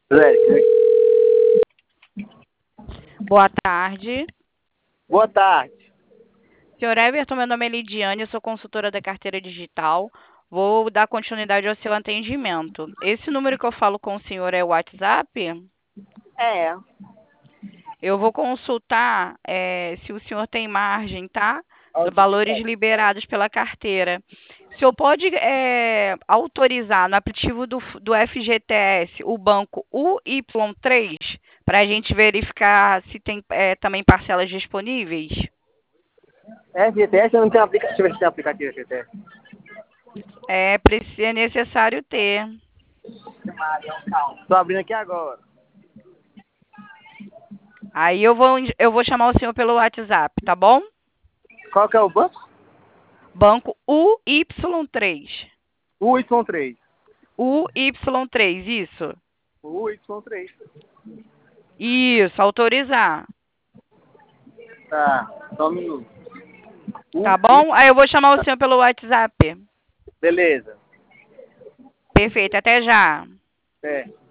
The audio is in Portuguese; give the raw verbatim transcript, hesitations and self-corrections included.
Zé, Boa tarde. boa tarde. Senhor Everton, meu nome é Lidiane, eu sou consultora da carteira digital. Vou dar continuidade ao seu atendimento. Esse número que eu falo com o senhor é o WhatsApp? É. Eu vou consultar é, se o senhor tem margem, tá? Ó, Dos valores liberados pela carteira. O senhor pode é, autorizar no aplicativo do, do F G T S o banco U Y três para a gente verificar se tem é, também parcelas disponíveis? F G T S eu não tenho aplicativo. Deixa eu ver se tem aplicativo F G T S. É, precisa, é necessário ter. Tô abrindo aqui agora. Aí eu vou, eu vou chamar o senhor pelo WhatsApp, tá bom? Qual que é o banco? Banco U Y três. O Y três. U Y três, isso. O Y três. Isso, autorizar. Tá, só um minuto. O Tá Y. bom? Aí eu vou chamar o senhor pelo WhatsApp. Beleza. Perfeito, até já. É.